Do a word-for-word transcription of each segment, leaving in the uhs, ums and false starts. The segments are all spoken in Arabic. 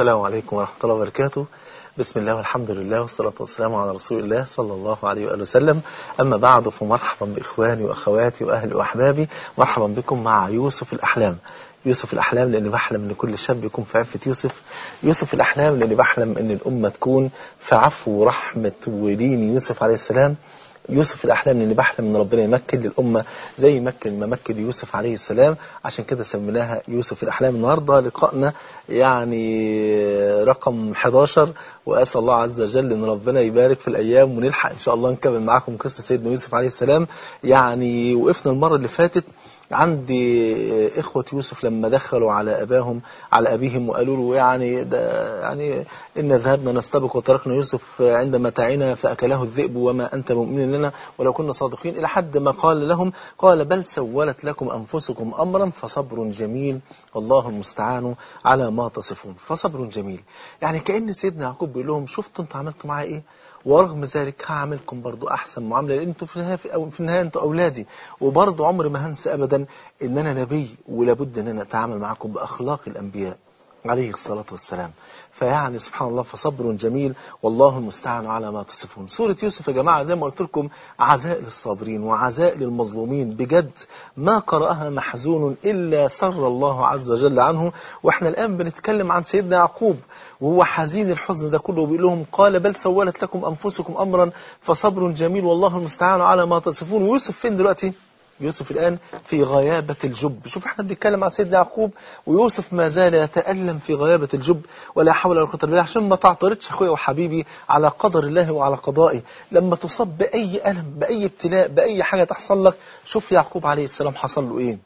السلام عليكم ورحمة الله وبركاته. بسم الله والحمد لله والصلاة والسلام على رسول الله صلى الله عليه وآله وسلم. أما بعد، فمرحبا بإخواني وأخواتي وأهلي وأحبابي، مرحبا بكم مع يوسف الأحلام. يوسف الأحلام لأني بحلم أن كل شاب يكون في عفة يوسف. يوسف الأحلام لأني بحلم أن الأمة تكون في عفو ورحمة ولين يوسف عليه السلام. يوسف الأحلام لأني بحلم أن ربنا يمكن للأمة زي مكن ما مكن يوسف عليه السلام، عشان كده سميناها يوسف الأحلام. النهاردة لقائنا يعني رقم حداشر، وأسأل الله عز وجل أن ربنا يبارك في الأيام ونلحق إن شاء الله نكمل معاكم قصة سيدنا يوسف عليه السلام. يعني وقفنا المرة اللي فاتت عندي إخوة يوسف لما دخلوا على أباهم على أبيهم وقالوا له يعني ده يعني إن ذهبنا نستبق وتركنا يوسف عند متاعنا فأكله الذئب وما أنت مؤمن لنا ولو كنا صادقين، إلى حد ما قال لهم قال بل سولت لكم أنفسكم أمرا فصبر جميل والله المستعان على ما تصفون. فصبر جميل يعني كأن سيدنا يعقوب بيقول لهم شفتوا انتوا عملتوا معايا إيه، ورغم ذلك هعملكم برضو أحسن معاملة، لأن انتوا في النهاية في النهاية انتوا أولادي، وبرضو عمري ما هنسى أبدا إن أنا نبي ولابد أن أنا أتعامل معكم بأخلاق الأنبياء عليه الصلاة والسلام. فيعني سبحان الله، فصبر جميل والله المستعان على ما تصفون. سورة يوسف يا جماعة زي ما قلت لكم عزاء للصابرين وعزاء للمظلومين، بجد ما قرأها محزون إلا سر الله عز وجل عنه. وإحنا الآن بنتكلم عن سيدنا يعقوب وهو حزين الحزن ده كله، وبيقول لهم قال بل سولت لكم أنفسكم أمرا فصبر جميل والله المستعان على ما تصفون. ويوسف فين دلوقتي؟ يوسف الآن في غيابة الجب. شوف احنا بنتكلم عن سيدنا يعقوب ويوسف ما زال يتألم في غيابة الجب، ولا حول ولا قوة إلا بالله. عشان ما تعترضش اخويا وحبيبي على قدر الله وعلى قضائه، لما تصاب بأي ألم بأي ابتلاء بأي حاجة تحصل لك، شوف يعقوب عليه السلام حصل له إيه،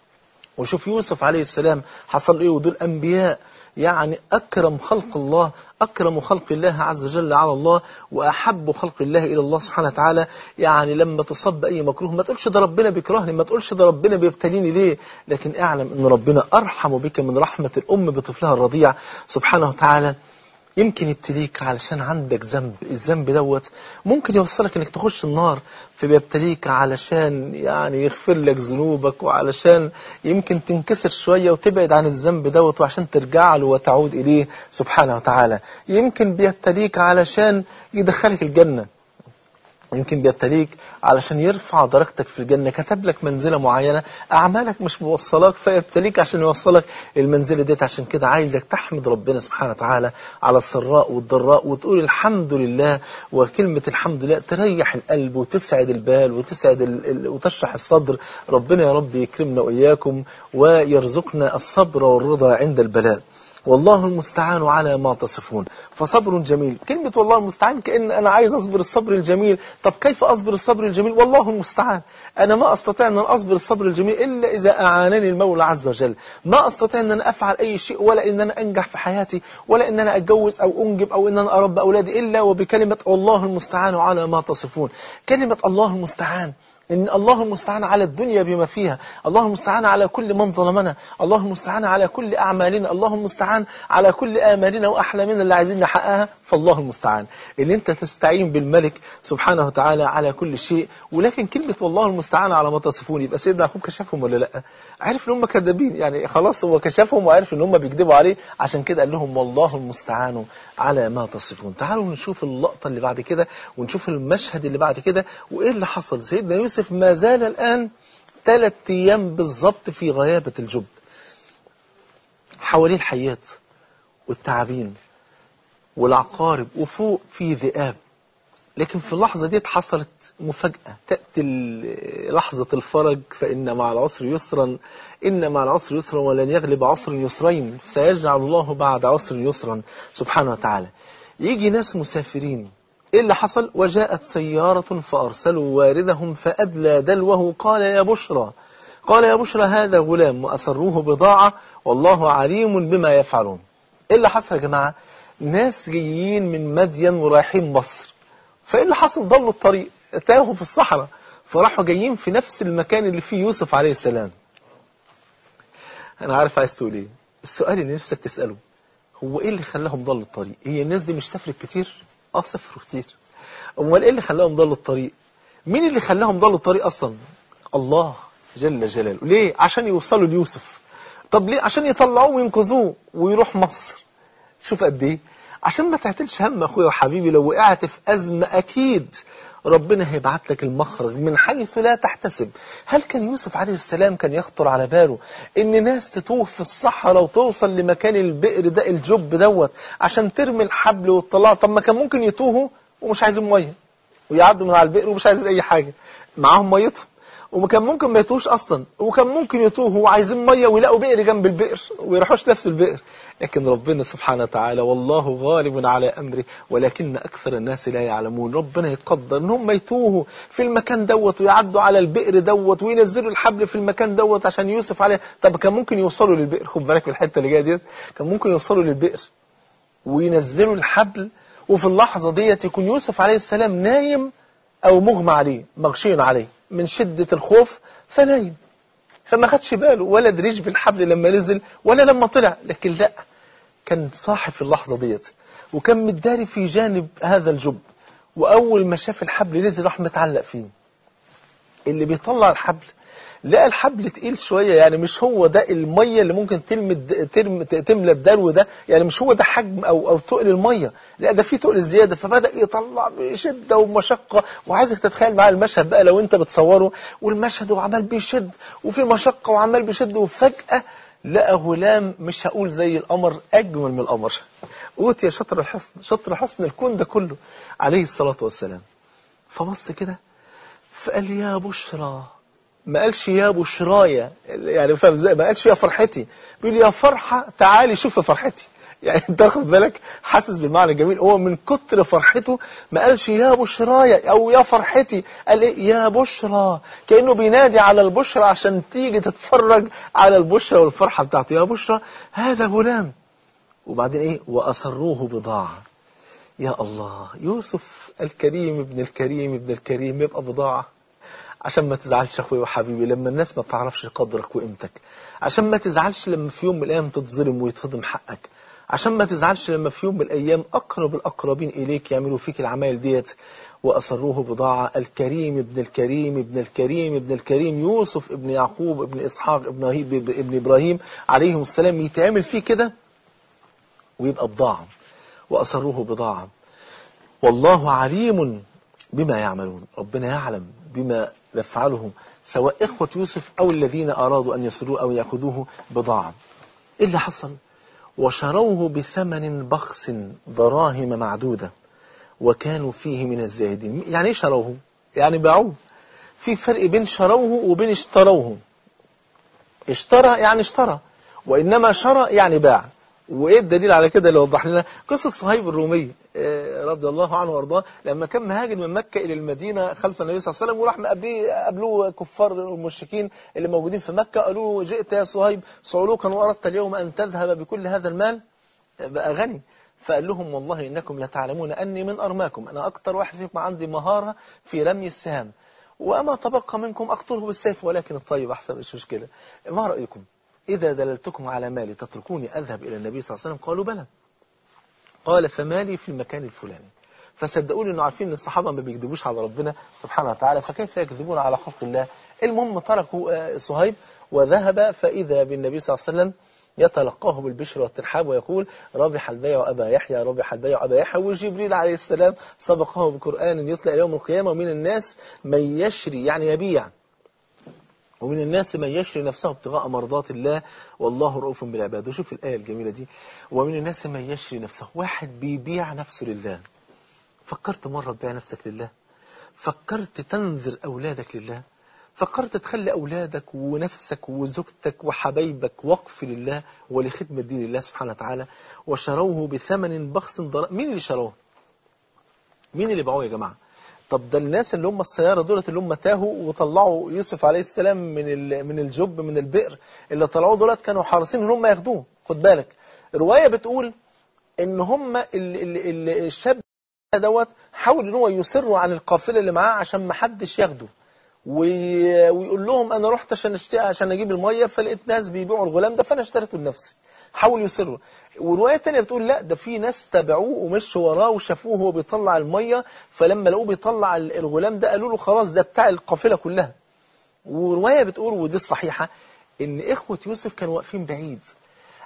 وشوف يوسف عليه السلام حصل له إيه. ودول أنبياء يعني أكرم خلق الله، أكرم خلق الله عز وجل على الله، وأحب خلق الله إلى الله سبحانه وتعالى. يعني لما تصب أي مكروه ما تقولش ده ربنا بيكرهني، ما تقولش ده ربنا بيبتليني ليه، لكن اعلم أن ربنا أرحم بك من رحمة الأم بطفلها الرضيع سبحانه وتعالى. يمكن يبتليك علشان عندك ذنب، الذنب دوت ممكن يوصلك انك تخش النار، فبيبتليك علشان يعني يغفر لك ذنوبك، وعلشان يمكن تنكسر شوية وتبعد عن الذنب دوت، وعشان ترجع له وتعود إليه سبحانه وتعالى. يمكن بيبتليك علشان يدخلك الجنة، يمكن بيبتليك علشان يرفع درجتك في الجنة، كتب لك منزلة معينة أعمالك مش موصلك، فيبتليك عشان يوصلك المنزلة ديت. عشان كده عايزك تحمد ربنا سبحانه وتعالى على السراء والضراء وتقول الحمد لله. وكلمة الحمد لله تريح القلب وتسعد البال وتسعد ال... ال... وتشرح الصدر. ربنا يا رب يكرمنا وإياكم ويرزقنا الصبر والرضا عند البلاء. والله المستعان على ما تصفون. فصبر جميل، كلمة والله المستعان كأن أنا عايز أصبر الصبر الجميل. طب كيف أصبر الصبر الجميل؟ والله المستعان. أنا ما أستطيع أن أصبر الصبر الجميل إلا إذا أعانني المولى عز وجل. ما أستطيع أن أنا أفعل أي شيء، ولا أن أنا أنجح في حياتي، ولا أن أنا أتجوز أو أنجب أو أن أنا أربى أولادي إلا وبكلمة والله المستعان على ما تصفون. كلمة الله المستعان، إن الله المستعان على الدنيا بما فيها، الله المستعان على كل من ظلمنا، الله المستعان على كل أعمالنا، الله المستعان على كل آمالنا وأحلامنا اللي عايزين نحققها. فالله المستعان إن أنت تستعين بالملك سبحانه وتعالى على كل شيء. ولكن كلمة والله المستعان على ما تصفون، يبقى سيدنا يعقوب كشفهم ولا لأ؟ عرف إن هم كذابين، يعني خلاص هو كشفهم وعرف إن هم بيكذبوا عليه، عشان كده قال لهم والله المستعان على ما تصفون. تعالوا نشوف اللقطة اللي بعد كده ونشوف المشهد اللي بعد كده وإيه اللي حصل. سيدنا يوسف ما زال الآن ثلاث أيام بالضبط في غيابة الجب، حواليه الحيات والتعابين والعقارب، وفوق في ذئاب. لكن في اللحظة دي حصلت مفاجأة، تأتي لحظة الفرج، فإن مع العسر يسرا، إن مع العسر يسرا ولن يغلب عسر يسرين سيجعل الله بعد عسر يسرا سبحانه وتعالى. يجي ناس مسافرين، إيه اللي حصل؟ وجاءت سيارة فأرسلوا واردهم فأدلى دلوه قال يا بشرى قال يا بشرى هذا غلام وأسروه بضاعة والله عليم بما يفعلون. إيه اللي حصل يا جماعة؟ ناس جايين من مدين ورايحين مصر، فإيه اللي حصل؟ ضلوا الطريق، تاهوا في الصحراء، فراحوا جايين في نفس المكان اللي فيه يوسف عليه السلام. أنا عارف عايز تقول إيه. السؤال اللي نفسك تسأله هو إيه اللي خلاهم ضلوا الطريق؟ هي الناس دي مش سافرت كتير؟ آه سافروا كتير. أمال إيه اللي خلاهم ضلوا الطريق؟ مين اللي خلاهم ضلوا الطريق أصلا؟ الله جل جلاله. ليه؟ عشان يوصلوا ليوسف. طب ليه؟ عشان يطلعوه وينقذوه ويروح مصر. شوف قد ايه، عشان ما تعتلش هم اخويا وحبيبي. لو وقعت في أزمة أكيد ربنا هيبعت لك المخرج من حيث لا تحتسب. هل كان يوسف عليه السلام كان يخطر على باله ان ناس تتوه في الصحراء وتوصل لمكان البئر ده الجب دوت عشان ترمي الحبل والطلاق؟ طب ما كان ممكن يتوهوا ومش عايزين ميه ويعدوا من على البئر ومش عايزين اي حاجة، معاهم ميتهم. وكان ممكن ما يتوهوش اصلا، وكان ممكن يتوهوا وعايزين ميه ويلاقوا بئر جنب البئر ويروحوش نفس البئر. لكن ربنا سبحانه وتعالى والله غالب على أمره ولكن أكثر الناس لا يعلمون. ربنا يقدر ان هم يتوهوا في المكان دوت ويعدوا على البئر دوت وينزلوا الحبل في المكان دوت عشان يوسف عليه. طب كان ممكن يوصلوا للبئر، خد بالك من الحته اللي جايه ديت، كان ممكن يوصلوا للبئر وينزلوا الحبل وفي اللحظه ديت يكون يوسف عليه السلام نايم او مغمى عليه، مغشي عليه من شده الخوف فنايم، فما خدش باله ولا دريش بالحبل لما نزل ولا لما طلع. لكن لا، كان صاحي في اللحظة ديت وكان متداري في جانب هذا الجب، وأول ما شاف الحبل نزل راح متعلق فيه. اللي بيطلع الحبل لقى الحبل تقيل شوية، يعني مش هو ده المية اللي ممكن تلمد ترم تملى الدلو ده، يعني مش هو ده حجم أو أو تقل المية، لا ده فيه تقل زيادة. فبدأ يطلع بشدة ومشقة، وعايزك تتخيل معايا المشهد بقى لو أنت بتصوره، والمشهد وعمال بيشد وفي مشقة وعمال بيشد، وفجأة لقى غلام مش هقول زي القمر، أجمل من القمر، أوتي شطر الحسن، شطر حسن الكون ده كله عليه الصلاة والسلام. فبص كده فقال يا بشرى، ما قالش يا بشرايا، يعني فاهم ازاي، ما قالش يا فرحتي، بيقول يا فرحة تعالي شوف فرحتي. يعني انت واخد بالك، حاسس بالمعنى الجميل. هو من كتر فرحته ما قالش يا بشرايا او يا فرحتي، قال ايه يا بشرى، كأنه بينادي على البشرى عشان تيجي تتفرج على البشرى والفرحة بتاعته. يا بشرى هذا غلام. وبعدين ايه، وأسروه بضاعة. يا الله، يوسف الكريم ابن الكريم ابن الكريم يبقى بضاعة. عشان ما تزعلش اخويا وحبيبي لما الناس ما تعرفش قدرك وقيمتك، عشان ما تزعلش لما في يوم من الايام تتظلم ويتهضم حقك، عشان ما تزعلش لما في يوم من الايام اقرب الاقربين اليك يعملوا فيك العمايل ديت. وأسروه بضاعة. الكريم ابن الكريم ابن الكريم ابن الكريم يوسف ابن يعقوب ابن إسحاق ابن, ابن إبراهيم عليهم السلام يتعمل فيه كده ويبقى بضاعة. وأسروه بضاعة والله عليم بما يعملون. ربنا يعلم بما يفعله سواء إخوة يوسف أو الذين أرادوا أن يسروه أو يأخذوه بضاعة. إيه اللي حصل؟ وشروه بثمن بخس دراهم معدودة وكانوا فيه من الزاهدين. يعني ايه شروه؟ يعني باعوه. في فرق بين شروه وبين اشتروه. اشترى يعني اشترى، وإنما شرى يعني باع. وإيه الدليل على كده اللي وضح لنا؟ قصة صهيب الرومي رضي الله عنه وارضاه، لما كان مهاجر من مكة إلى المدينة خلف النبي صلى الله عليه وسلم، وراح قابلوه كفار المشركين اللي موجودين في مكة، قالوا جئت يا صهيب صعلوكا وأردت اليوم أن تذهب بكل هذا المال، بقى غني. فقال لهم والله إنكم لتعلمون أني من أرماكم، أنا أكتر واحد فيكم عندي مهارة في رمي السهام، وأما تبقى منكم أقتله بالسيف ولكن الطيب أحسن، مش مشكلة. ما رأيكم إذا دللتكم على مالي تتركوني أذهب إلى النبي صلى الله عليه وسلم؟ قالوا بلى. قال فمالي في المكان الفلاني. فصدقوني إنه عارفين إن الصحابة ما بيكذبوش على ربنا سبحانه وتعالى، فكيف يكذبون على خلق الله؟ المهم تركوا صهيب وذهب، فإذا بالنبي صلى الله عليه وسلم يتلقاه بالبشر والترحاب ويقول ربح البيع أبا يحيى، ربح البيع أبا يحيى. وجبريل عليه السلام سبقه بقرآن يطلع يوم القيامة. ومن الناس من يشري يعني يبيع، ومن الناس من يشري نفسه ابتغاء مرضات الله والله رؤوف بالعباد. وشوف الآية الجميلة دي، ومن الناس من يشري نفسه، واحد بيبيع نفسه لله. فكرت مرة تبيع نفسك لله؟ فكرت تنذر أولادك لله؟ فكرت تخلي أولادك ونفسك وزوجتك وحبايبك وقف لله ولخدمة دين الله سبحانه وتعالى؟ وشروه بثمن بخس ضرائب. مين اللي شروه؟ مين اللي باعوه يا جماعة؟ طب ده الناس اللي هم السيارة دولت اللي هم تاهوا وطلعوا يوسف عليه السلام من من الجب من البئر، اللي طلعوه دولت كانوا حارسين ان هم ياخدوه. خد بالك الرواية بتقول ان هم الشاب دوت حاول ان هو يسروا عن القافلة اللي معاه عشان ما حدش ياخده، ويقول لهم انا رحت عشان اشتري عشان اجيب الميه فلقيت ناس بيبيعوا الغلام ده فانا اشتريته لنفسي. حاول يسروا. وروايه ثانيه بتقول لا، ده في ناس تابعوه ومشوا وراه وشافوه وهو بيطلع الميه، فلما لقوه بيطلع الغلام ده قالوا له خلاص ده بتاع القافله كلها. وروايه بتقول ودي الصحيحه ان اخوه يوسف كانوا واقفين بعيد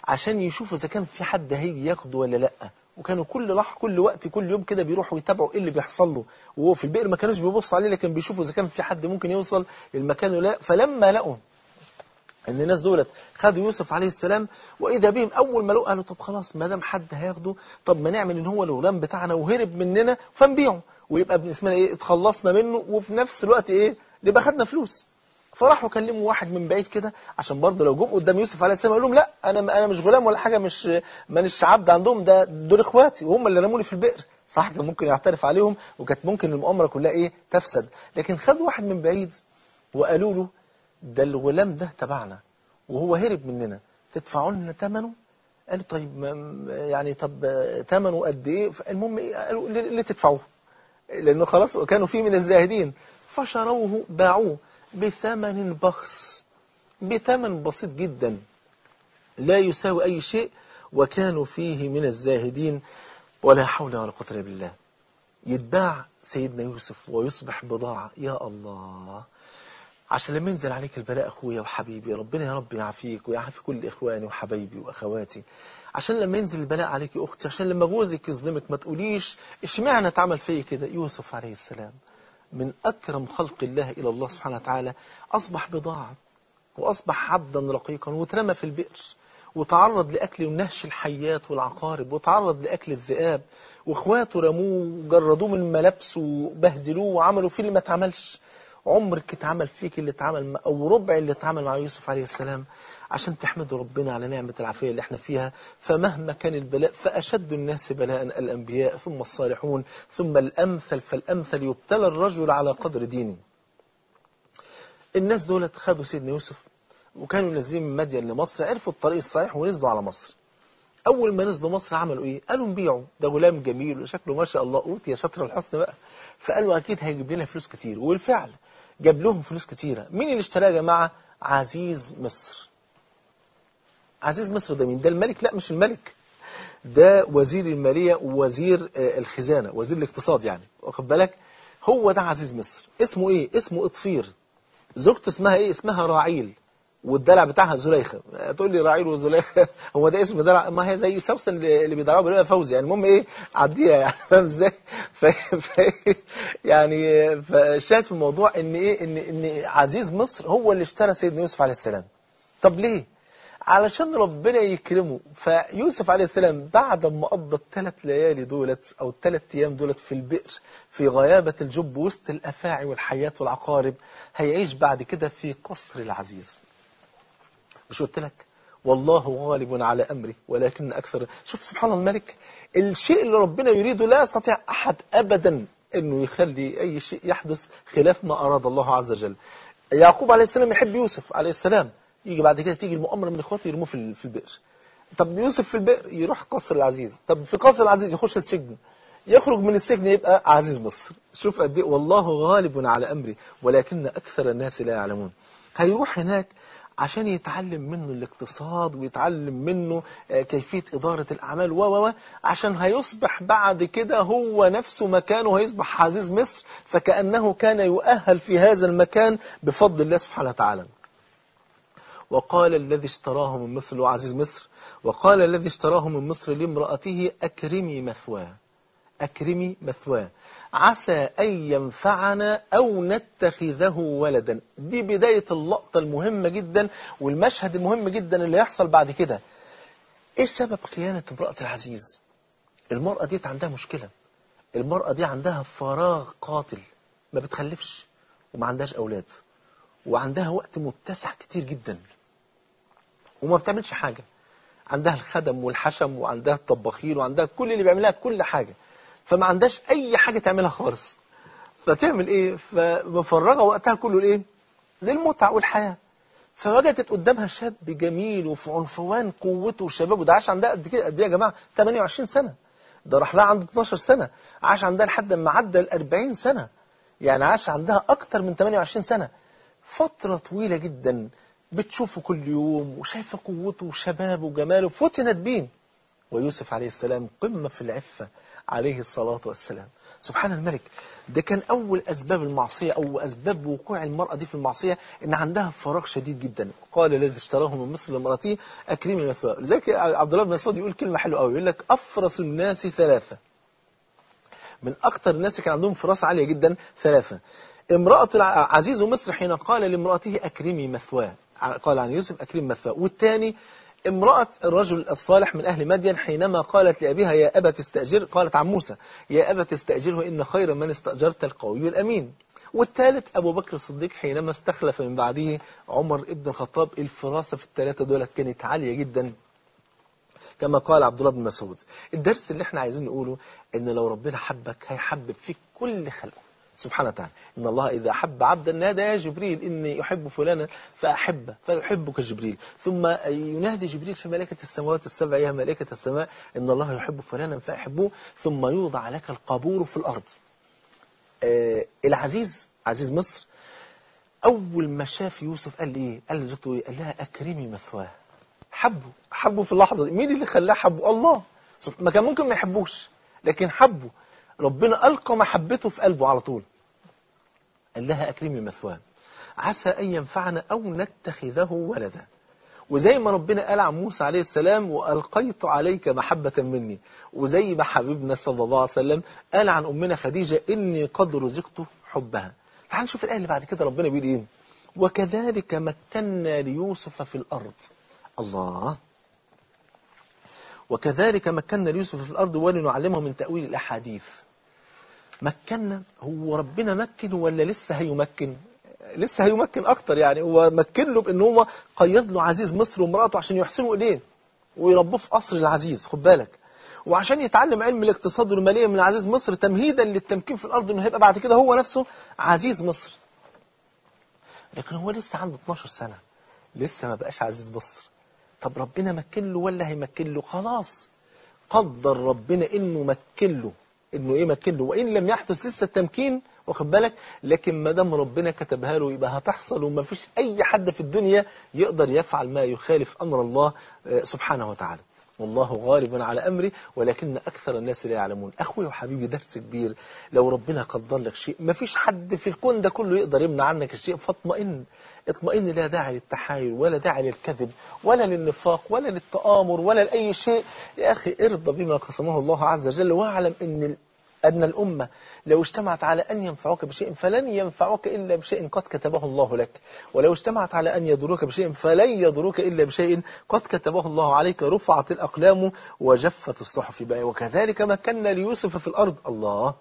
عشان يشوفوا إذا كان في حد هيجي ياخده ولا لأ. وكانوا كل لح كل وقت كل يوم كده بيروحوا يتابعوا ايه اللي بيحصل له وهو في البئر. ما كانوش بيبصوا عليه، لكن بيشوفوا اذا كان في حد ممكن يوصل للمكان ولا لا. فلما لقوا ان الناس دولت خدوا يوسف عليه السلام، واذا بهم اول ما لقوا قالوا طب خلاص ما دام حد هياخده، طب ما نعمل ان هو الغلام بتاعنا وهرب مننا فنبيعه، ويبقى اسمنا ايه اتخلصنا منه، وفي نفس الوقت ايه نبقى خدنا فلوس. فراحوا كلموا واحد من بعيد كده عشان برضه لو جم قدام يوسف عليه السلام قال لهم لا انا انا مش غلام ولا حاجه، مش مانيش عبد عندهم، ده دول اخواتي وهم اللي رموني في البئر. صح، كان ممكن يعترف عليهم وكانت ممكن المؤامره كلها ايه تفسد. لكن خدوا واحد من بعيد وقالوا له ده الغلام ده تبعنا وهو هرب مننا، تدفعوا لنا ثمنه. قالوا طيب يعني طب ثمنه قد ايه؟ المهم ايه قالوا اللي تدفعوه، لانه خلاص كانوا فيه من الزاهدين. فشروه باعوه بثمن بخس، بثمن بسيط جدا لا يساوي أي شيء، وكانوا فيه من الزاهدين. ولا حول ولا قوة إلا بالله. يتباع سيدنا يوسف ويصبح بضاعة. يا الله، عشان لما ينزل عليك البلاء أخويا وحبيبي، ربنا يا رب يعافيك ويعافي كل إخواني وحبايبي وأخواتي. عشان لما ينزل البلاء عليك يا أختي، عشان لما جوزك يظلمك ما تقوليش اشمعنى اتعمل فيا كده. يوسف عليه السلام من أكرم خلق الله إلى الله سبحانه وتعالى، أصبح بضاعة وأصبح عبدا رقيقا، وترمى في البئر وتعرض لأكل ونهش الحيات والعقارب، وتعرض لأكل الذئاب، وإخواته رموه وجردوه من ملابسه وبهدلوه وعملوا فيه اللي ما اتعملش. عمرك اتعمل فيك اللي اتعمل أو ربع اللي اتعمل مع يوسف عليه السلام، عشان تحمدوا ربنا على نعمة العافية اللي احنا فيها. فمهما كان البلاء فأشد الناس بلاء الأنبياء ثم الصالحون ثم الأمثل فالأمثل، يبتلى الرجل على قدر دينه. الناس دولت خدوا سيدنا يوسف وكانوا نازلين من مدين لمصر، عرفوا الطريق الصحيح ونزلوا على مصر. أول ما نزلوا مصر عملوا إيه؟ قالوا نبيعوا، ده غلام جميل وشكله ما شاء الله أوتي يا شطر الحسن بقى. فقالوا أكيد هيجيب لنا فلوس كتير، وبالفعل جاب لهم فلوس كتيرة. مين اللي اشتراه يا جماعة؟ عزيز مصر. عزيز مصر ده مين؟ ده الملك؟ لا مش الملك، ده وزير المالية ووزير الخزانة، وزير الاقتصاد يعني، واخد بالك؟ هو ده عزيز مصر. اسمه ايه؟ اسمه اطفير. زوجته اسمها ايه؟ اسمها راعيل، والدلع بتاعها زليخة. تقول لي راعيل وزليخة هو ده اسم دلع؟ ما هي زي سوسن اللي بيدلعوها بيقولوا فوزي يعني. المهم ايه عديها يعني، فاهم ازاي؟ ف... ف... يعني فشاهد في الموضوع ان ايه ان ان عزيز مصر هو اللي اشترى سيدنا يوسف عليه السلام. طب ليه؟ علشان ربنا يكرمه. فيوسف عليه السلام بعد ما قضى الثلاث ليالي دولت أو الثلاث أيام دولت في البئر في غيابة الجب وسط الأفاعي والحيات والعقارب، هيعيش بعد كده في قصر العزيز. مش قلت لك والله غالب على أمري ولكن أكثر. شوف سبحان الملك، الشيء اللي ربنا يريده لا يستطيع أحد أبدا أنه يخلي أي شيء يحدث خلاف ما أراد الله عز وجل. يعقوب عليه السلام يحب يوسف عليه السلام، يجي بعد كده تيجي المؤامرة من اخواته يرموه في في البئر. طب يوسف في البئر يروح قصر العزيز، طب في قصر العزيز يخش السجن، يخرج من السجن يبقى عزيز مصر. شوف قد ايه والله غالب على امري ولكن اكثر الناس لا يعلمون. هيروح هناك عشان يتعلم منه الاقتصاد ويتعلم منه كيفية إدارة الأعمال و و عشان هيصبح بعد كده هو نفسه مكانه، هيصبح عزيز مصر، فكأنه كان يؤهل في هذا المكان بفضل الله سبحانه وتعالى. وقال الذي اشتراه من مصر له عزيز مصر، وقال الذي اشتراه من مصر لامرأته أكرمي مثواه، أكرمي مثواه عسى أن ينفعنا أو نتخذه ولدا. دي بداية اللقطة المهمة جدا والمشهد المهم جدا اللي يحصل بعد كده. إيه سبب خيانة امرأة العزيز؟ المرأة دي عندها مشكلة، المرأة دي عندها فراغ قاتل، ما بتخلفش وما عندهاش أولاد، وعندها وقت متسع كتير جدا وما بتعملش حاجة. عندها الخدم والحشم وعندها الطباخين وعندها كل اللي بيعملها كل حاجة، فما عندهاش أي حاجة تعملها خالص. فتعمل إيه؟ فمفرغة وقتها كله لإيه؟ للمتعة والحياة. فوجدت قدامها شاب جميل وفي عنفوان قوته وشبابه. ده عاش عندها قد كده، قد إيه يا جماعة؟ ثمانية وعشرين سنة. ده راح لها عنده اثناشر سنة، عاش عندها لحد ما عدى ال أربعين سنة، يعني عاش عندها أكتر من ثمانية وعشرين سنة. فترة طويلة جدا بتشوفه كل يوم وشايفة قوته وشبابه وجماله، فتنت بيه. ويوسف عليه السلام قمة في العفة عليه الصلاة والسلام. سبحان الملك، ده كان أول أسباب المعصية أو أسباب وقوع المرأة دي في المعصية إن عندها فراغ شديد جدا. قال الذي اشتراه من مصر لامرأته أكرمي مثواه. لذلك عبد الله بن مسعود يقول كلمة حلوة قوي، يقول لك أفرس الناس ثلاثة، من أكثر الناس اللي كان عندهم فراسة عالية جدا ثلاثة. امرأة عزيز مصر حين قال لامرأته أكرمي مثواه، قال عن يوسف أكرمي مثواه. والثاني امرأة الرجل الصالح من أهل مدين حينما قالت لأبيها يا أبا تستأجر، قالت عن موسى يا أبا تستأجره إن خير من استأجرت القوي الأمين. والثالث أبو بكر الصديق حينما استخلف من بعده عمر ابن الخطاب. الفراسة في الثلاثة دولت كانت عالية جدا كما قال عبد الله بن مسعود. الدرس اللي احنا عايزين نقوله ان لو ربنا حبك هيحبب فيك كل خلقه سبحانه وتعالى. إن الله إذا أحب عبدا نادى يا جبريل إني أحب فلانا فأحبه فيحبك جبريل، ثم ينادي جبريل في ملائكة السماوات السبع يا ملائكة السماء إن الله يحب فلانا فأحبوه، ثم يوضع لك القبور في الأرض. آه العزيز عزيز مصر أول ما شاف يوسف قال لي إيه؟ قال لزوجته إيه؟ قال لها أكرمي مثواه. حبه حبه في اللحظة دي. مين اللي خلاه حبه؟ الله. ما كان ممكن ما يحبوش لكن حبه، ربنا ألقى محبته في قلبه على طول. قال لها أكرمي مثواه عسى أن ينفعنا أو نتخذه ولدا. وزي ما ربنا قال عن موسى عليه السلام وألقيت عليك محبة مني، وزي ما حبيبنا صلى الله عليه وسلم قال عن أمنا خديجة إني قد رزقت حبها. تعال نشوف الآية اللي بعد كده ربنا بيقول إيه؟ وكذلك مكنا ليوسف في الأرض. الله. وكذلك مكنا ليوسف في الأرض ولنعلمه من تأويل الأحاديث. مكنا، هو ربنا مكن ولا لسه هيمكن؟ لسه هيمكن أكتر. يعني هو مكن له بأنه هو قيد له عزيز مصر ومراته عشان يحسنوا إليه ويربوه في قصر العزيز، خد بالك، وعشان يتعلم علم الاقتصاد والمالية من عزيز مصر تمهيدا للتمكين في الأرض إنه هيبقى بعد كده هو نفسه عزيز مصر. لكن هو لسه عنده اتناشر سنة، لسه ما بقاش عزيز مصر. طب ربنا مكن له ولا هيمكن له؟ خلاص قدر ربنا إنه مكن له، إنه إيه مكن له، وإن لم يحدث لسه التمكين، واخد بالك، لكن ما دام ربنا كتبها له يبقى هتحصل، وما فيش أي حد في الدنيا يقدر يفعل ما يخالف أمر الله سبحانه وتعالى. والله غالب على أمري ولكن أكثر الناس لا يعلمون. أخوي وحبيبي درس كبير، لو ربنا قدر لك شيء ما فيش حد في الكون ده كله يقدر يمنع عنك الشيء، فاطمئن اطمئن، لا داعي للتحايل ولا داعي للكذب ولا للنفاق ولا للتآمر ولا لأي شيء. يا أخي ارضى بما قسمه الله عز وجل، واعلم أن أن الأمة لو اجتمعت على أن ينفعوك بشيء فلن ينفعوك إلا بشيء قد كتبه الله لك، ولو اجتمعت على أن يضروك بشيء فلن يضروك إلا بشيء قد كتبه الله عليك. رفعت الأقلام وجفت الصحف. بقى وكذلك مكنا ليوسف في الأرض. الله.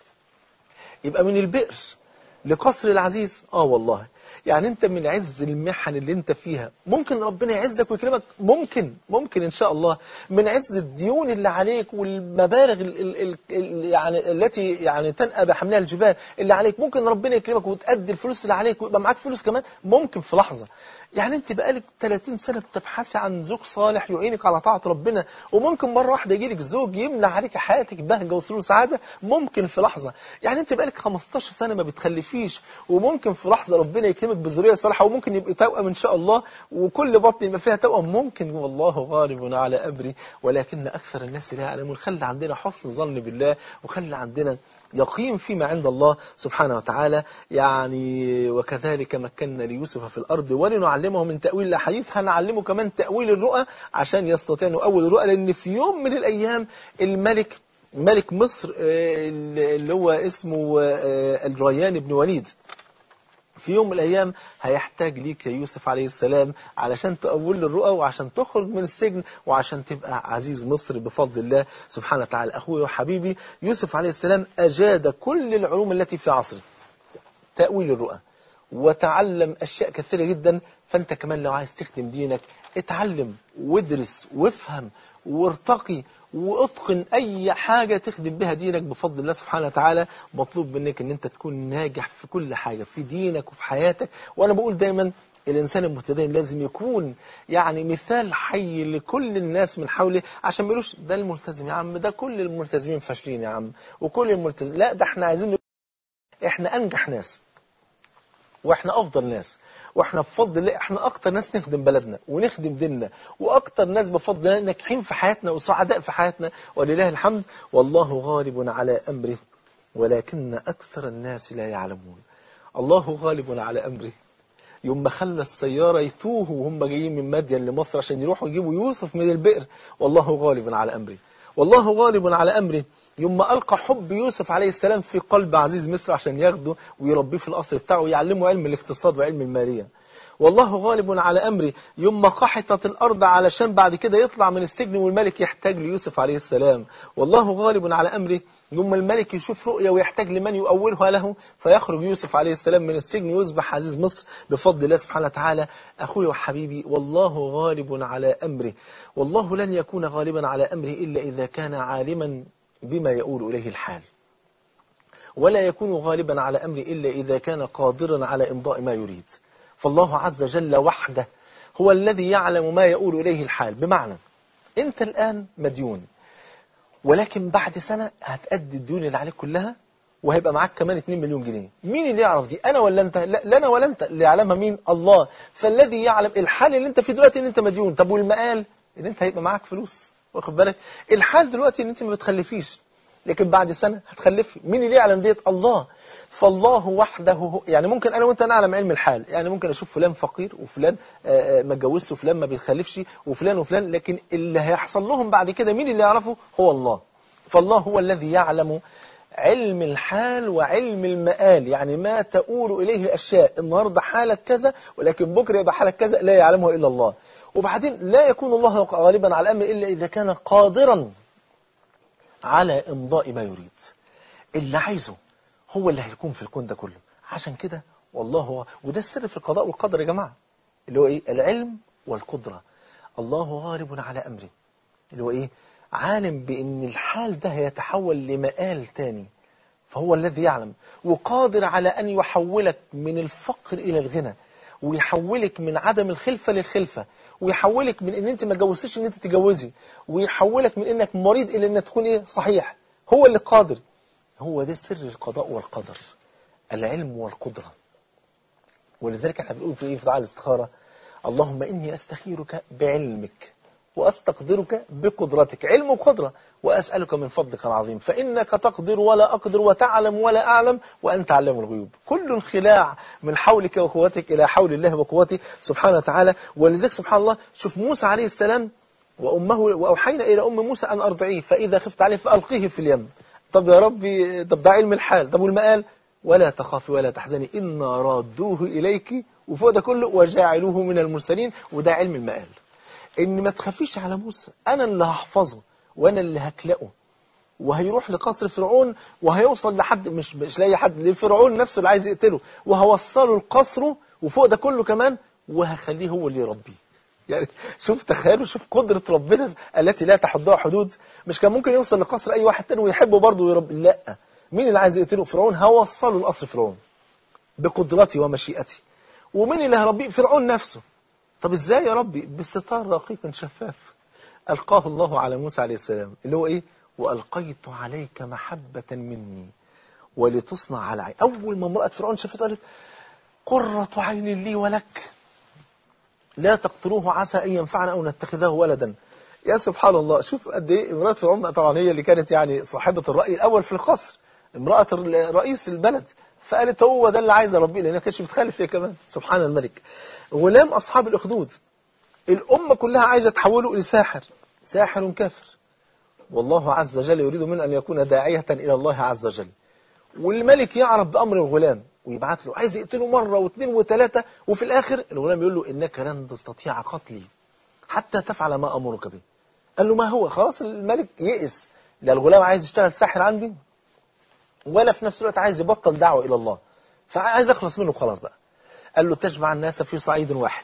يبقى من البئر لقصر العزيز. آه والله، يعني أنت من عز المحن اللي أنت فيها ممكن ربنا يعزك ويكرمك، ممكن ممكن إن شاء الله. من عز الديون اللي عليك والمبالغ ال ال ال يعني التي يعني تنأى بحملها الجبال اللي عليك، ممكن ربنا يكرمك وتأدي الفلوس اللي عليك ويبقى معاك فلوس كمان، ممكن في لحظة. يعني أنت بقالك ثلاثين سنة بتبحثي عن زوج صالح يعينك على طاعة ربنا، وممكن مرة واحدة يجيلك زوج يمنع عليك حياتك بهجة وسرور وسعادة، ممكن في لحظة. يعني أنت بقالك خمستاشر سنة ما بتخلفيش، وممكن في لحظة ربنا يكرمك بذرية صالحة، وممكن يبقى توأم إن شاء الله، وكل بطن يبقى فيها توأم، ممكن. والله غالب على أمري ولكن أكثر الناس لا يعلمون. خلي عندنا حسن ظن بالله، وخلي عندنا يقين فيما عند الله سبحانه وتعالى. يعني وكذلك مكنا ليوسف في الأرض ولنعلمه من تأويل الأحاديث. هنعلمه كمان تأويل الرؤى عشان يستطيع أن يؤول الرؤى، لأن في يوم من الأيام الملك ملك مصر اللي هو اسمه الريان بن وليد في يوم من الأيام هيحتاج ليك يا يوسف عليه السلام علشان تأول الرؤى وعشان تخرج من السجن وعشان تبقى عزيز مصر بفضل الله سبحانه وتعالى. أخوي وحبيبي يوسف عليه السلام أجاد كل العلوم التي في عصره، تأويل الرؤى، وتعلم أشياء كثيرة جدا. فأنت كمان لو عايز تخدم دينك اتعلم وادرس وافهم وارتقي واتقن أي حاجة تخدم بها دينك بفضل الله سبحانه وتعالى. مطلوب منك أن أنت تكون ناجح في كل حاجة في دينك وفي حياتك. وأنا بقول دايما الإنسان المتدين لازم يكون يعني مثال حي لكل الناس من حوله، عشان ما يقولوش ده الملتزم يا عم، ده كل الملتزمين فاشلين يا عم، وكل الملتزم لا، ده احنا عايزين احنا أنجح ناس. واحنا افضل ناس، واحنا بفضل الله احنا اكتر ناس نخدم بلدنا ونخدم ديننا، واكتر ناس بفضل الله ناجحين في حياتنا وسعداء في حياتنا، ولله الحمد. والله غالب على امره ولكن اكثر الناس لا يعلمون. الله غالب على امره. يوم ما خلى السيارة يتوهوا وهم جايين من مدين لمصر عشان يروحوا يجيبوا يوسف من البئر، والله غالب على أمره. والله غالب على أمره. يوم ما ألقى حب يوسف عليه السلام في قلب عزيز مصر عشان ياخده ويربيه في القصر بتاعه ويعلمه علم الاقتصاد وعلم المالية، والله غالب على أمره. يوم ما قحطت الأرض علشان بعد كده يطلع من السجن والملك يحتاج ليوسف عليه السلام، والله غالب على أمره. يوم ما الملك يشوف رؤيا ويحتاج لمن يؤولها له فيخرج يوسف عليه السلام من السجن ويصبح عزيز مصر بفضل الله سبحانه وتعالى. أخوي وحبيبي، والله غالب على أمره. والله لن يكون غالبا على أمره إلا إذا كان عالما بما يؤول إليه الحال، ولا يكون غالبا على أمره إلا إذا كان قادرا على إمضاء ما يريد. فالله عز وجل وحده هو الذي يعلم ما يؤول إليه الحال. بمعنى أنت الآن مديون، ولكن بعد سنة هتأدي الديون اللي عليك كلها وهيبقى معاك كمان اتنين مليون جنيه. مين اللي يعرف دي؟ أنا ولا أنت؟ لا, لا أنا ولا أنت، اللي يعلمها مين؟ الله. فالذي يعلم الحال اللي أنت فيه دلوقتي إن أنت مديون. طب والمقال إن أنت هيبقى معاك فلوس، واخد بالك؟ الحال دلوقتي إن أنت ما بتخلفيش، لكن بعد سنة هتخلفي. مين اللي يعلم ديت؟ الله. فالله وحده. يعني ممكن أنا وأنت نعلم علم الحال، يعني ممكن أشوف فلان فقير وفلان ما اتجوزش وفلان ما بيخلفش وفلان وفلان، لكن اللي هيحصل لهم بعد كده مين اللي يعرفه؟ هو الله. فالله هو الذي يعلم علم الحال وعلم المآل، يعني ما تؤول إليه الأشياء. النهاردة حالك كذا ولكن بكرة يبقى حالك كذا، لا يعلمه إلا الله. وبعدين لا يكون الله غالبا على الأمر إلا إذا كان قادرا على إمضاء ما يريد. اللي عايزه هو اللي هيكون في الكون ده كله. عشان كده والله هو، وده السر في القضاء والقدر يا جماعة، اللي هو إيه؟ العلم والقدرة. الله غالب على أمره، اللي هو إيه؟ عالم بأن الحال ده هيتحول لمآل تاني، فهو الذي يعلم، وقادر على أن يحولك من الفقر إلى الغنى، ويحولك من عدم الخلفة للخلفة، ويحولك من ان انت ما تجوزيش ان انت تجوزي، ويحولك من انك مريض الى انك تكون ايه؟ صحيح. هو اللي قادر. هو ده سر القضاء والقدر، العلم والقدرة. ولذلك احنا بنقول في ايه في دعاء الاستخارة؟ اللهم اني استخيرك بعلمك واستقدرك بقدرتك، علم وقدرة، واسألك من فضلك العظيم فانك تقدر ولا اقدر وتعلم ولا اعلم وانت علام الغيوب. كل انخلاع من حولك وقوتك الى حول الله وقوته سبحانه وتعالى. ولذلك سبحان الله، شوف موسى عليه السلام وامه، واوحينا الى ام موسى ان ارضعيه فاذا خفت عليه فالقيه في اليم. طب يا ربي، طب ده علم الحال، طب والمقال؟ ولا تخافي ولا تحزني انا رادوه اليك، وفوق ده كله وجاعلوه من المرسلين، وده علم المقال. ان ما تخافيش على موسى، انا اللي هحفظه وانا اللي هكلقه، وهيروح لقصر فرعون وهيوصل لحد مش مش لاقي حد، لفرعون نفسه اللي عايز يقتله، وهوصله لقصره، وفوق ده كله كمان وهخليه هو اللي يربيه. يعني شوف، تخيلوا، شوف قدرة ربنا التي لا تحدها حدود. مش كان ممكن يوصل لقصر اي واحد تاني ويحبه برضه ويربي؟ لا، مين اللي عايز يقتله؟ فرعون. هوصله لقصر فرعون بقدرتي ومشيئتي. ومين اللي هربيه؟ فرعون نفسه. طب ازاي يا ربي؟ بستار رقيق شفاف ألقاه الله على موسى عليه السلام، اللي هو ايه؟ وألقيت عليك محبة مني ولتصنع على عيني. أول ما امرأة فرعون شافته قالت قرة عين لي ولك لا تقتلوه عسى أن ينفعنا أو نتخذه ولدا. يا سبحان الله، شوف قد ايه امرأة فرعون طبعا هي اللي كانت يعني صاحبة الرأي الأول في القصر، امرأة رئيس البلد، فقالت هو ده اللي عايز ربي، لأنها كانتش بتخالف هي كمان. سبحان الملك. غلام أصحاب الأخدود، الأمة كلها عايزة تحوله لساحر، ساحر كافر، والله عز وجل يريد من أن يكون داعية إلى الله عز وجل. والملك يعرف بأمر الغلام ويبعت له، عايز يقتله مرة واثنين وثلاثة، وفي الآخر الغلام يقول له إنك لن تستطيع قتلي حتى تفعل ما أمرك به. قال له ما هو؟ خلاص الملك يئس، لا الغلام عايز يشتغل ساحر عندي ولا في نفس الوقت عايز يبطل دعوة إلى الله، فعايز أخلص منه خلاص بقى. قال له تجمع الناس في صعيد واحد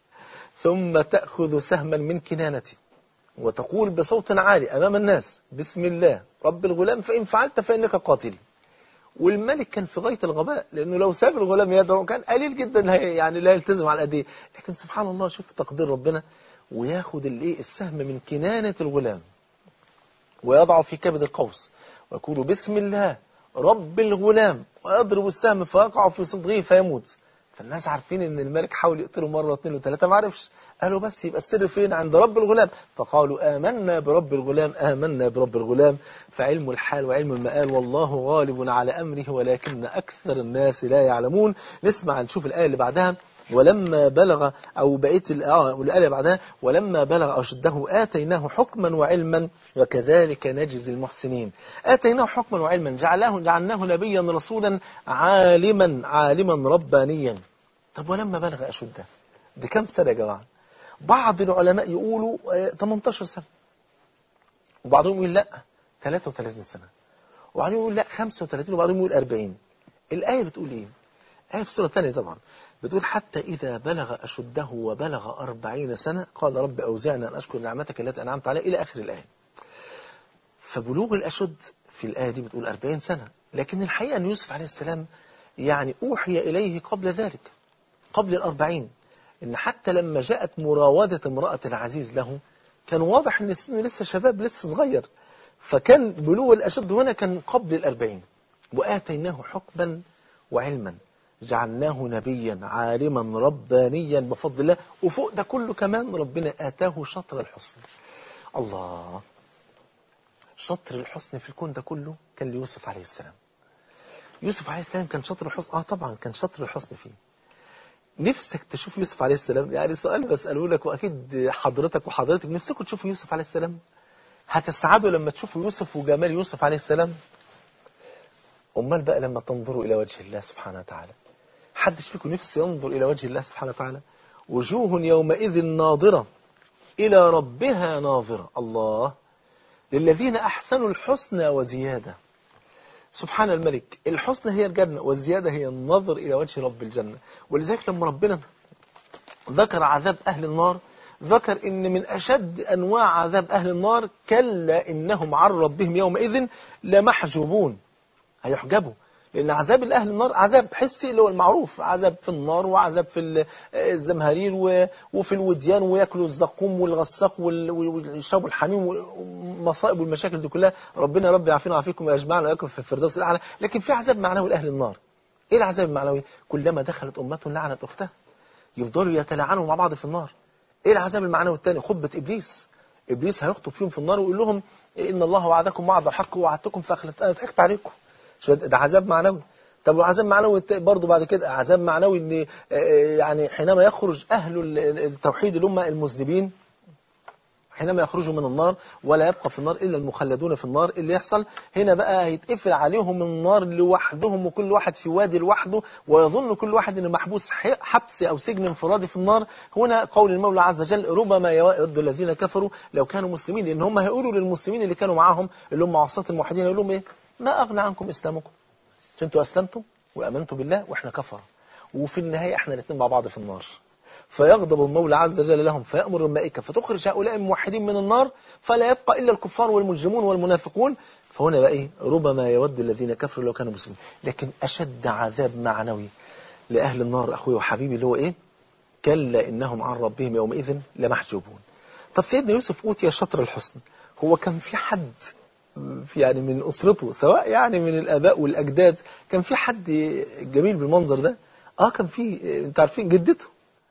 ثم تأخذ سهما من كنانتي وتقول بصوت عالي أمام الناس بسم الله رب الغلام فإن فعلت فإنك قاتلي. والملك كان في غاية الغباء، لأنه لو ساب الغلام يدعو كان قليل جدا يعني لا يلتزم على الأدية، لكن سبحان الله شوف تقدير ربنا، وياخد الايه السهم من كنانة الغلام ويضعه في كبد القوس ويقول بسم الله رب الغلام ويضرب السهم فيقع في صدغه فيموت. فالناس عارفين ان الملك حاول يقتله مرة واثنين وثلاثة ما عرفش. قالوا بس يبقى السر فين؟ عند رب الغلام. فقالوا آمنا برب الغلام آمنا برب الغلام. فعلم الحال وعلم المآل والله غالب على أمره ولكن أكثر الناس لا يعلمون. نسمع نشوف الآية اللي بعدها. ولما بلغ أو بقيت الآية اللي بعدها ولما بلغ أشده آتيناه حكما وعلما وكذلك نجزي المحسنين. آتيناه حكما وعلما جعلناه جعلناه نبيا رسولا عالما عالما ربانيا. طب ولما بلغ أشده ده كم سنة يا جماعة؟ بعض العلماء يقولوا ثمانية عشر سنة، وبعضهم يقول لا ثلاثة وثلاثين سنة، وبعضهم يقول لا خمسة وثلاثين، وبعضهم يقول أربعين. الآية بتقول إيه؟ آية في سورة ثانية طبعا بتقول حتى إذا بلغ أشده وبلغ أربعين سنة قال رب أوزعني أن أشكر نعمتك التي أنعمت علي إلى آخر الآية. فبلوغ الأشد في الآية دي بتقول أربعين سنة، لكن الحقيقة أن يوسف عليه السلام يعني أوحي إليه قبل ذلك، قبل الأربعين، إن حتى لما جاءت مراودة امرأة العزيز له كان واضح أن سنه لسه شباب لسه صغير، فكان بلوغ الأشد هنا كان قبل الأربعين. وآتيناه حكما وعلما جعلناه نبيا عالما ربانيا بفضل الله. وفوق ده كله كمان ربنا آتاه شطر الحسن. الله، شطر الحسن في الكون ده كله كان ليوسف عليه السلام. يوسف عليه السلام كان شطر الحسن، اه طبعا كان شطر الحسن فيه. نفسك تشوف يوسف عليه السلام؟ يعني سؤال بسأله لك وأكيد حضرتك وحضرتك نفسكم تشوفوا يوسف عليه السلام؟ هتسعدوا لما تشوفوا يوسف وجمال يوسف عليه السلام؟ أمال بقى لما تنظروا إلى وجه الله سبحانه وتعالى، حدش فيكم نفسه ينظر إلى وجه الله سبحانه وتعالى؟ وجوه يومئذ ناظرة إلى ربها ناظرة. الله، للذين أحسنوا الحسنى وزيادة. سبحان الملك، الحسنى هي الجنة والزيادة هي النظر إلى وجه رب الجنة. ولذلك لما ربنا ذكر عذاب أهل النار ذكر إن من أشد أنواع عذاب أهل النار كلا إنهم عن ربهم يومئذ لمحجوبون، هيحجبوا. لأن عذاب الأهل النار عذاب حسي اللي هو المعروف، عذاب في النار وعذاب في الزمهرير وفي الوديان ويأكلوا الزقوم والغساق ويشربوا الحميم والمصائب والمشاكل دي كلها. ربنا رب يعافينا ويعافيكم ويجمعنا وياكم في الفردوس الأعلى. لكن في عذاب معنوي لأهل النار. إيه العذاب المعنوي؟ كلما دخلت أمة لعنت أختها، يفضلوا يتلاعنوا مع بعض في النار. إيه العذاب المعنوي الثاني؟ خطبة إبليس. إبليس هيخطب فيهم في النار ويقول لهم إن الله وعدكم وعد الحق ووعدتكم فأخلفت، أنا ضحكت عليكم. ده عذاب معنوي. طب وعذاب معنوي برضه بعد كده عذاب معنوي ان يعني حينما يخرج اهل التوحيد اللي هم المذنبين حينما يخرجوا من النار ولا يبقى في النار الا المخلدون في النار، اللي يحصل هنا بقى هيتقفل عليهم النار لوحدهم وكل واحد في وادي لوحده، ويظن كل واحد انه محبوس حبس او سجن انفرادي في النار. هنا قول المولى عز وجل ربما يود الذين كفروا لو كانوا مسلمين، لان هم هيقولوا للمسلمين اللي كانوا معاهم اللي هم عصاة الموحدين يقول لهم ايه؟ ما أغنى عنكم إسلامكم، انتوا أسلمتم وأمنتوا بالله وإحنا كفر، وفي النهاية إحنا الاثنين مع بعض في النار. فيغضب المولى عز وجل لهم فيأمر الملائكة فتخرج هؤلاء الموحدين من النار فلا يبقى إلا الكفار والمجرمون والمنافقون. فهنا بقى إيه؟ ربما يود الذين كفروا لو كانوا مسلمين. لكن أشد عذاب معنوي لأهل النار أخوي وحبيبي اللي هو إيه؟ كلا إنهم عن ربهم يومئذ لمحجوبون. طب سيدنا يوسف أوتي شطر الحسن، هو كان في حد يعني من أسرته سواء يعني من الآباء والأجداد كان في حد جميل بالمنظر ده؟ آه كان في، أنت عارفين جدته،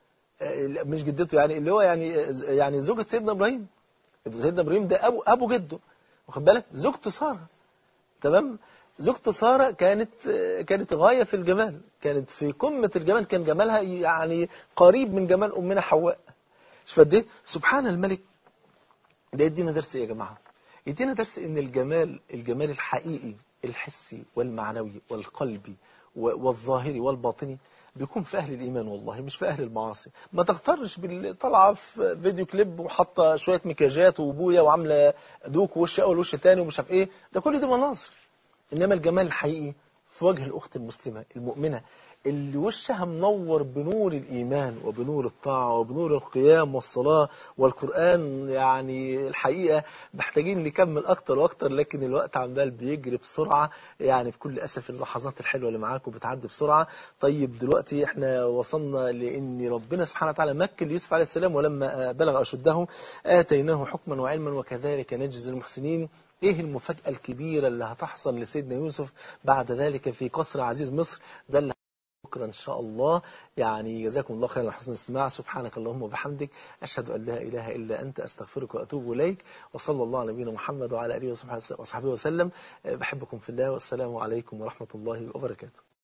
مش جدته يعني اللي هو يعني يعني زوجة سيدنا إبراهيم. سيدنا إبراهيم ده أبو أبو جده، واخد بالك؟ زوجته سارة، تمام؟ زوجته سارة كانت كانت غاية في الجمال، كانت في قمة الجمال، كان جمالها يعني قريب من جمال أمنا حواء. شوف قد إيه سبحان الملك. ده يدينا درس إيه يا جماعة؟ يدينا درس ان الجمال الجمال الحقيقي الحسي والمعنوي والقلبي والظاهري والباطني بيكون في اهل الايمان، والله مش في اهل المعاصي. ما تغترش بالطلعه في فيديو كليب وحاطه شويه مكياجات وبويا وعامله دوك ووش اول وش تاني ومش عارف ايه، ده كل دي مناظر. انما الجمال الحقيقي في وجه الاخت المسلمه المؤمنه اللي وشها منور بنور الإيمان وبنور الطاعة وبنور القيام والصلاة والقرآن. يعني الحقيقة محتاجين نكمل أكتر وأكتر، لكن الوقت عمال بيجري بسرعة، يعني بكل أسف اللحظات الحلوة اللي معاكم بتعدي بسرعة. طيب دلوقتي احنا وصلنا لأن ربنا سبحانه وتعالى مكن يوسف عليه السلام ولما بلغ أشده آتيناه حكما وعلما وكذلك نجزي المحسنين. ايه المفاجأة الكبيرة اللي هتحصل لسيدنا يوسف بعد ذلك في قصر عزيز مصر؟ ده اللي بكرة إن شاء الله. يعني جزاكم الله خيرا على حسن الاستماع. سبحانك اللهم وبحمدك، أشهد أن لا إله إلا أنت، أستغفرك وأتوب إليك. وصلى الله على نبينا محمد وعلى آله وصحبه وسلم. بحبكم في الله، والسلام عليكم ورحمة الله وبركاته.